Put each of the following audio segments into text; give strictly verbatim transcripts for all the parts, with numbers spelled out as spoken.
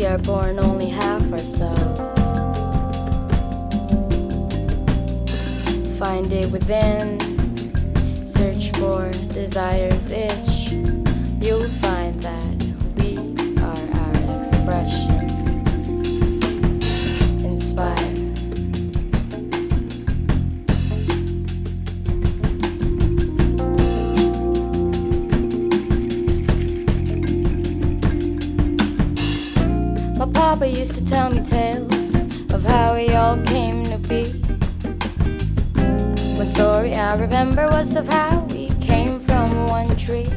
we are born only half ourselves. Find it within, search for desire's itch. You'll find that we are our expression. Inspire. My papa used to tell me tales of how we all came to be. One story I remember was of how we came from one tree.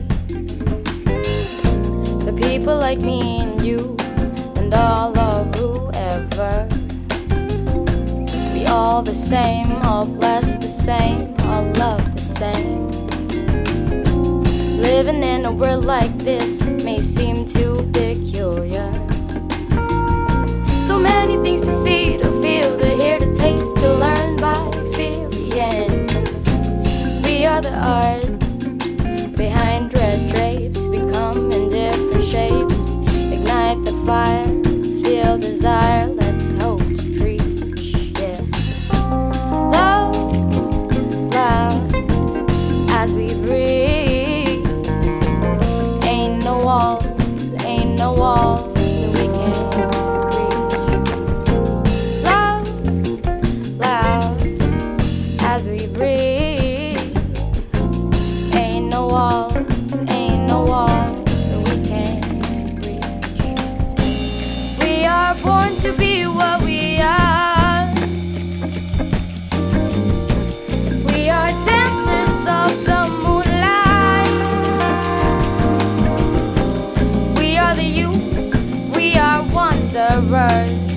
The people like me and you and all of whoever, we all the same, all blessed the same, all love the same. Living in a world like this may seem too peculiar. So many things to see, to feel, to hear, to taste, to learn by experience. We are the art behind red drapes. We come in different shapes. Ignite the fire, feel desire. Let's hope to preach, yeah. Love, loud as we breathe. Ain't no walls, ain't no walls that we can't. As we breathe, ain't no walls, ain't no walls that we can't reach. We are born to be what we are. We are dancers of the moonlight. We are the youth, we are wanderers.